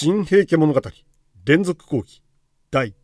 新平家物語連続講義第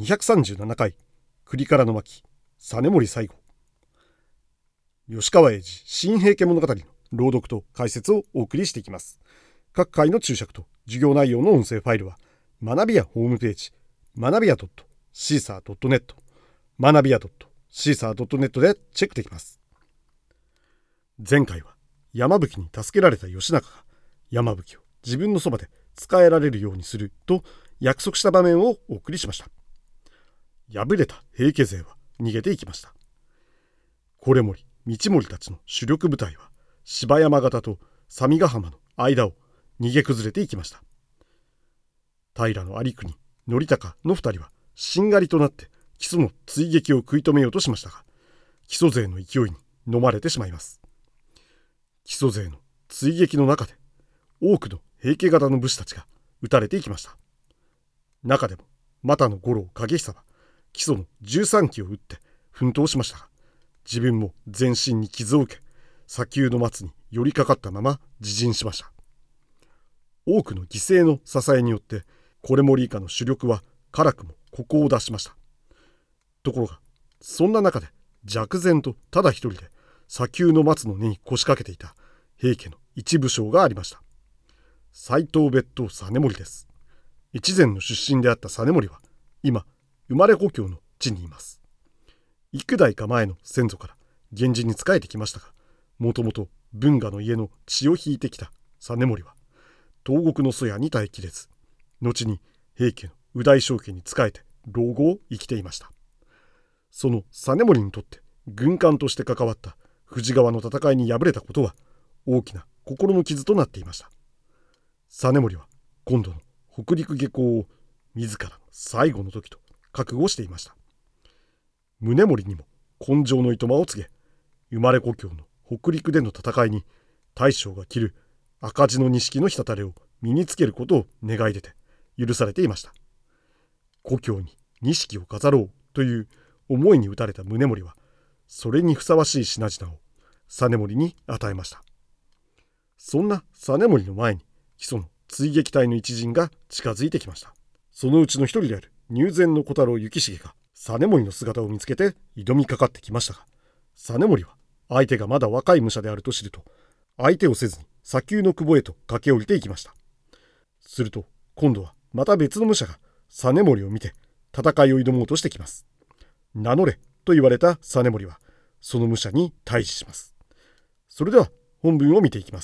237回栗からの巻実盛最後。吉川英治新平家物語の朗読と解説をお送りしていきます。各回の注釈と授業内容の音声ファイルは学びやホームページ学びや .caesar.net 学びや .caesar.net でチェックできます。前回は山吹に助けられた義仲が山吹を自分のそばで仕えられるようにすると約束した場面をお送りしました。敗れた平家勢は逃げていきました。維盛、道盛たちの主力部隊は柴山方と相模ヶ浜の間を逃げ崩れていきました。平有国、則孝の二人はしんがりとなって木曽の追撃を食い止めようとしましたが、木曽勢の勢いに飲まれてしまいます。木曽勢の追撃の中で多くの平家方の武士たちが撃たれていきました。中でも又野五郎景久は木曽の13騎を撃って奮闘しましたが、自分も全身に傷を受け砂丘の松に寄りかかったまま自尽しました。多くの犠牲の支えによって維盛以下の主力は辛くもここを脱しました。ところがそんな中で寂然とただ一人で砂丘の松の根に腰掛けていた平家の一武将がありました。斎藤別当実盛です。越前の出身であった実盛は今生まれ故郷の地にいます。幾代か前の先祖から源氏に仕えてきましたが、もともと文雅の家の血を引いてきた実盛は東国の祖谷に耐えきれず、後に平家の右大将家に仕えて老後を生きていました。その実盛にとって軍艦として関わった富士川の戦いに敗れたことは大きな心の傷となっていました。実盛は今度の北陸下校を自らの最後の時と覚悟していました。宗盛にも根性のいとまを告げ、生まれ故郷の北陸での戦いに大将が着る赤字の錦の滴を身につけることを願い出て許されていました。故郷に錦を飾ろうという思いに打たれた宗盛は、それにふさわしい品々を実盛に与えました。そんな実盛の前に木曽の追撃隊の一陣が近づいてきました。そのうちの一人である入前の小太郎幸重が実盛の姿を見つけて挑みかかってきましたが、実盛は相手がまだ若い武者であると知ると、相手をせずに砂丘の窪へと駆け下りていきました。すると今度はまた別の武者が実盛を見て戦いを挑もうとしてきます。名乗れと言われた実盛はその武者に対峙します。それでは本文を見ていきます。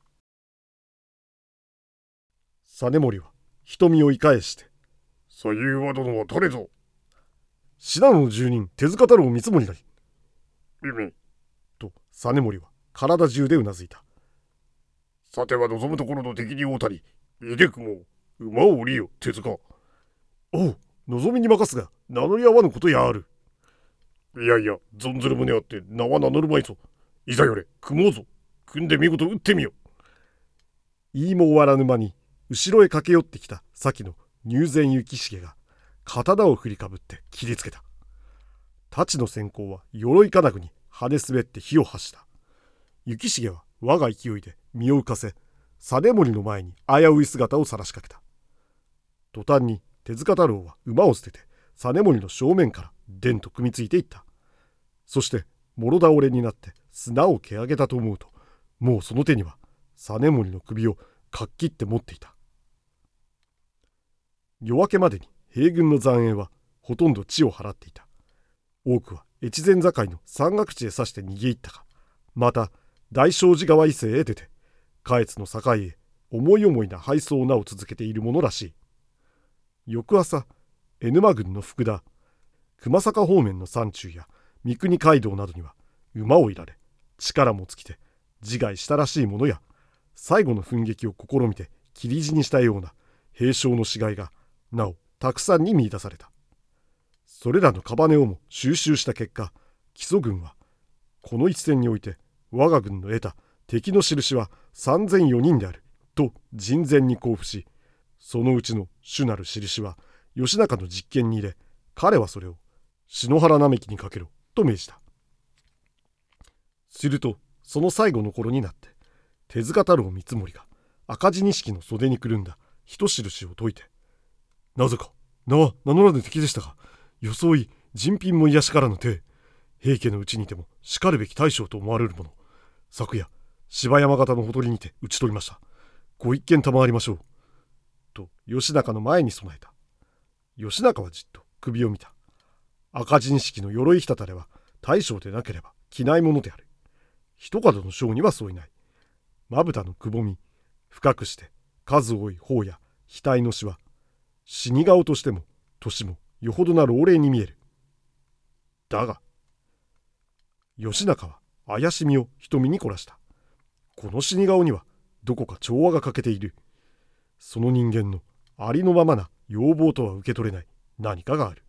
実盛は瞳をい返して、 左右は殿は誰ぞ。 信濃の住人手塚太郎光盛なり。 意味と実盛は体中でうなずいた。 さては望むところの敵に会うたり、いでくも馬を降りよ手塚。 おう、望みに任すが名乗り合わぬことやある。 いやいや、存ずる旨あって名は名乗るまいぞ。いざよれ組もうぞ。組んで見事撃ってみよ。 言いも終わらぬ間に後ろへ駆け寄ってきた先の入前幸重が刀を振りかぶって切りつけた。太刀の先行は鎧金具に跳ね滑って火を発した。幸重は我が勢いで身を浮かせ、実盛の前に危うい姿を晒しかけた。途端に手塚太郎は馬を捨てて実盛の正面からでんと組みついていった。そしてもろ倒れになって砂を蹴上げたと思うと、もうその手には実盛の首をかっきって持っていた。夜明けまでに平軍の残影はほとんど地を払っていた。多くは越前境の山岳地へ刺して逃げ入ったか、また大正寺川以西へ出て下越の境へ思い思いな敗走をなお続けているものらしい。翌朝、江沼郡の福田、熊坂方面の山中や三国街道などには馬をいられ、力も尽きて自害したらしいものや、最後の奮撃を試みて切り死にしたような兵将の死骸がなおたくさんに見出された。それらの屍をも収集した結果、木曽軍はこの一戦において我が軍の得た敵の印は3004人であると人前に交付し、そのうちの主なる印は義仲の実験に入れ、彼はそれを篠原並木にかけろと命じた。するとその最後の頃になって手塚太郎光盛が赤字錦の袖にくるんだ人印を解いて、なぜか名は名乗らぬ敵でしたが、装い人品も癒しからぬ手、平家のうちにてもしかるべき大将と思われるもの、昨夜芝山形のほとりにて討ち取りました。ご一見賜りましょう。と義仲の前に備えた。義仲はじっと首を見た。赤陣式の鎧ひたたれは大将でなければ着ないものである。一角の将にはそういない。まぶたのくぼみ、深くして数多い頬や額のしわ、死に顔としても年もよほどな老齢に見える。だが義仲は怪しみを瞳に凝らした。この死に顔にはどこか調和が欠けている。その人間のありのままな要望とは受け取れない何かがある。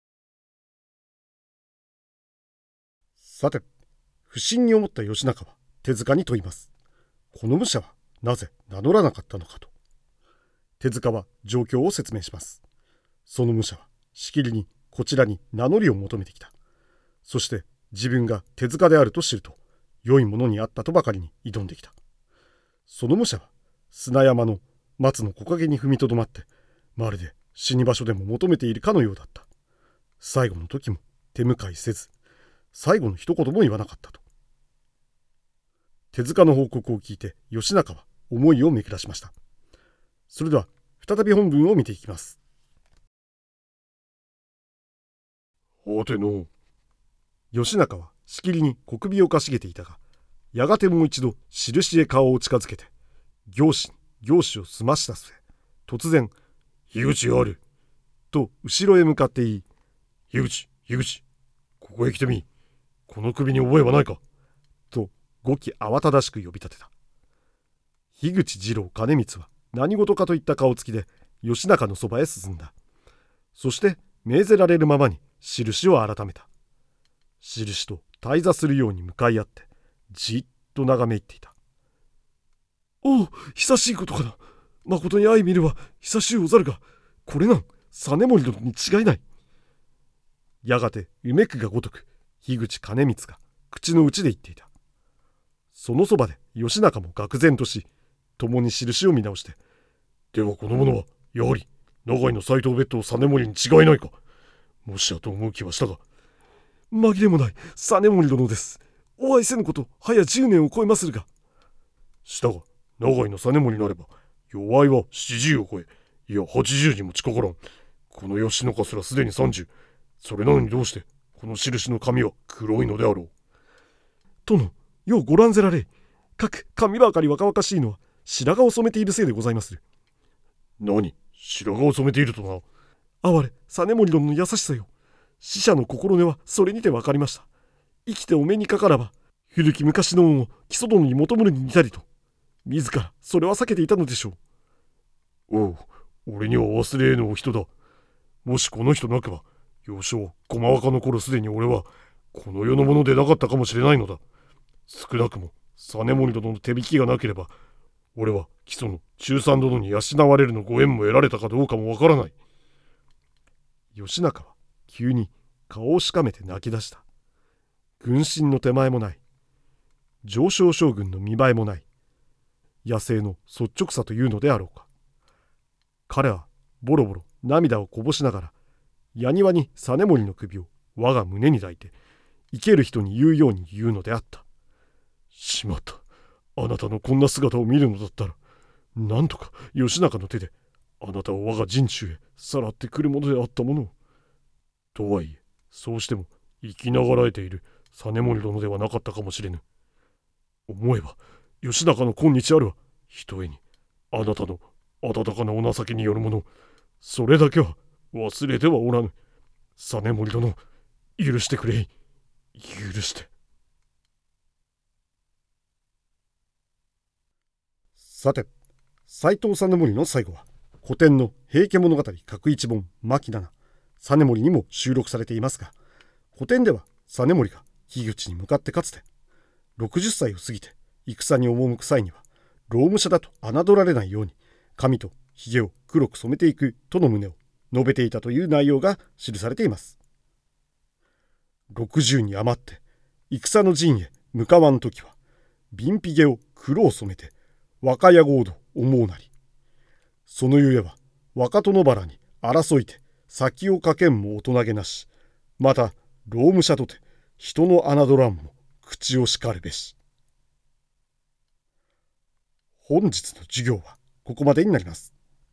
さて、不審に思った義仲は手塚に問います。この武者はなぜ名乗らなかったのかと。手塚は状況を説明します。その武者はしきりにこちらに名乗りを求めてきた。そして自分が手塚であると知ると、良いものにあったとばかりに挑んできた。その武者は砂山の松の木陰に踏みとどまって、まるで死に場所でも求めているかのようだった。最後の時も手向かいせず、最後の一言も言わなかったと。手塚の報告を聞いて義仲は思いをめくらしました。それでは再び本文を見ていきます。 はての。 義仲はしきりに小首をかしげていたが、やがてもう一度印へ顔を近づけて、行使を済ました末、突然、 樋口ある。 と後ろへ向かって言い、 樋口、ここへ来てみ。この首に覚えはないか。 と語気慌ただしく呼び立てた。樋口次郎兼光は何事かといった顔つきで義仲のそばへ進んだ。そして命ぜられるままに印を改めた。印と対座するように向かい合ってじっと眺め入っていた。おう、久しいことかな。まことに相見るは久しゅうござるが、これなん実盛殿に違いない。やがてうめくがごとく樋口兼光が口の内で言っていた。そのそばで義仲も愕然とし、共に印を見直して、 ではこの者はやはり長井の斎藤別当実盛に違いないか。もしやと思う気はしたが。 紛れもない実盛殿です。お会いせぬこと早10年を超えまするが。 したが長井の実盛なれば弱いは70を超え、いや80にも近からん。この義仲すらすでに30。それなのにどうしてこの印の髪は黒いのであろう。殿、ようご覧ぜられ。各髪ばかり若々しいのは白髪を染めているせいでございまする。何、白髪を染めているとな。 哀れ実盛殿の優しさよ。死者の心根はそれにて分かりました。生きてお目にかからば古き昔の恩を木曽殿に求むるに似たりと、自らそれは避けていたのでしょう。おう、俺には忘れぬお人だ。もしこの人なくば、幼少駒若の頃すでに俺はこの世のものでなかったかもしれないのだ。少なくも実盛殿の手引きがなければ、俺は木曽の中三殿に養われるのご縁も得られたかどうかもわからない。 義仲は急に顔をしかめて泣き出した。軍神の手前もない。上昇将軍の見栄えもない。野生の率直さというのであろうか。彼はボロボロ涙をこぼしながら、矢庭に実盛の首を我が胸に抱いて、生ける人に言うように言うのであった。しまった。あなたのこんな姿を見るのだったら、なんとか義仲の手であなたを我が陣中へさらってくるものであったものを。とはいえ、そうしても生きながらえている実盛殿ではなかったかもしれぬ。思えば義仲の今日あるは、ひとえにあなたの温かなお情けによるもの、それだけは忘れてはおらぬ。実盛殿、許してくれい。許して。さて、斎藤実盛の最後は古典の平家物語各一本牧七実盛にも収録されていますが、古典では実盛が樋口に向かってかつて60歳を過ぎて戦に赴く際には、老武者だと侮られないように髪と髭を黒く染めていくとの旨を述べていたという内容が記されています。60に余って戦の陣へ向かわんときは、鬢髭を黒を染めて若屋号と思うなり。 そのゆえは若殿原に争いて先をかけんも大人げなし、また労務者とて人の侮らんも口をしかるべし。本日の授業はここまでになります。